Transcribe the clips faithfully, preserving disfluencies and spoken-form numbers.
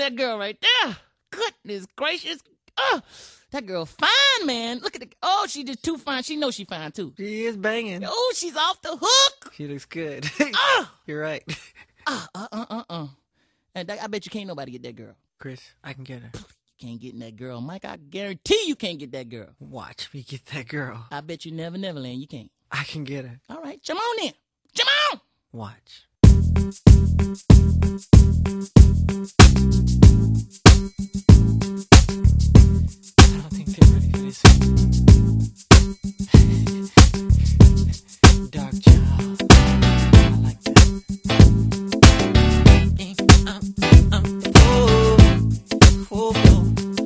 that girl right there. Goodness gracious. Oh, that girl fine, man. Look at the. Oh, she just too fine. She knows she fine too. She is banging. Oh, she's off the hook. She looks good. Oh. You're right. Uh, uh, uh, uh, uh. And that, I bet you can't nobody get that girl. Chris, I can get her. You can't get in that girl, Mike. I guarantee you can't get that girl. Watch me get that girl. I bet you never, never land. You can't. I can get her. All right, come on then. Come on. Watch. I don't think they're ready for this. Dark child. I like that. Um, um, oh, oh, oh.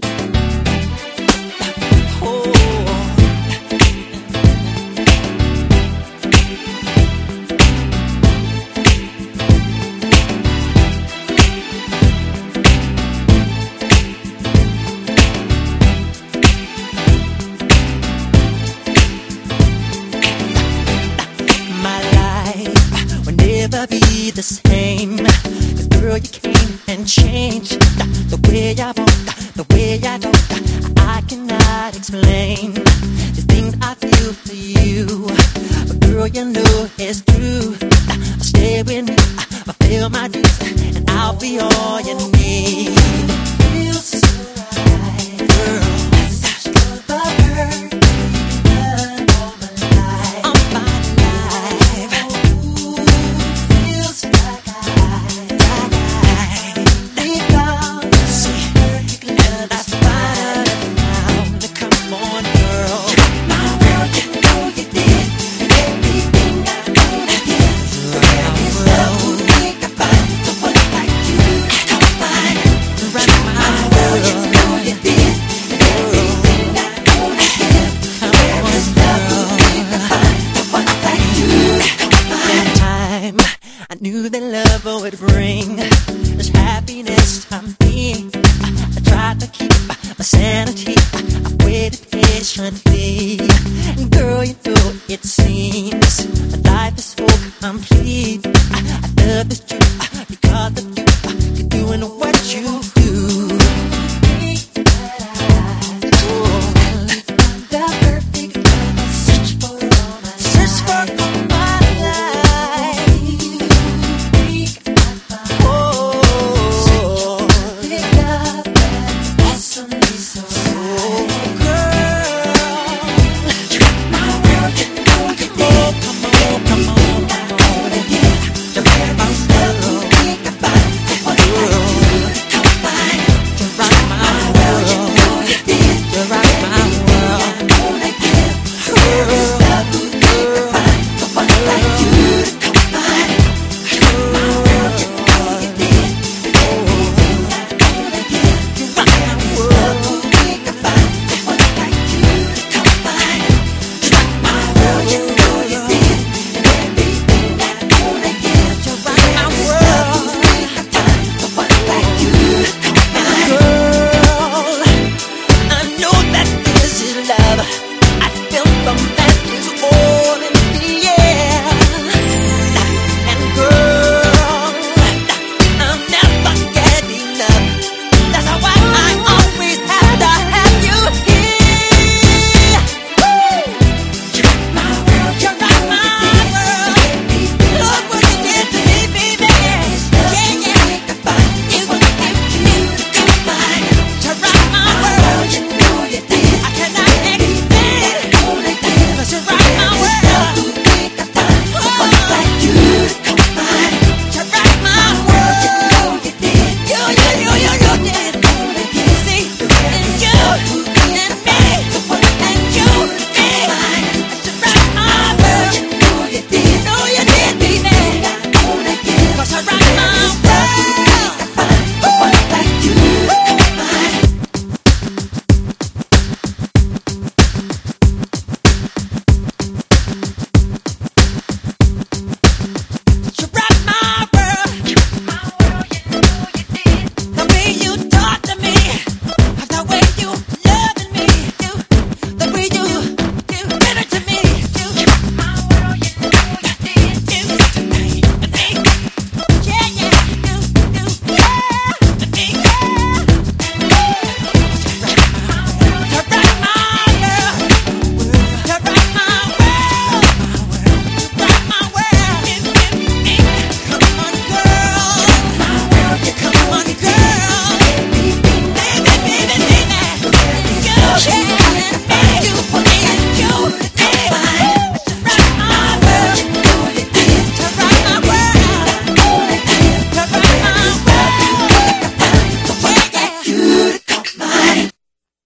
Never be the same. Cause girl, you came and changed the way I walk, the way I talk. I cannot explain the things I feel for you. But girl, you know it's true. I'll stay with you, I'll feel my dues, and I'll be all you need. Feels so right, girl. That's the bird. I knew that love would bring this happiness I'm being. I tried to keep my sanity. I waited patiently. Girl, you know it seems my life is so complete. I love this truth because of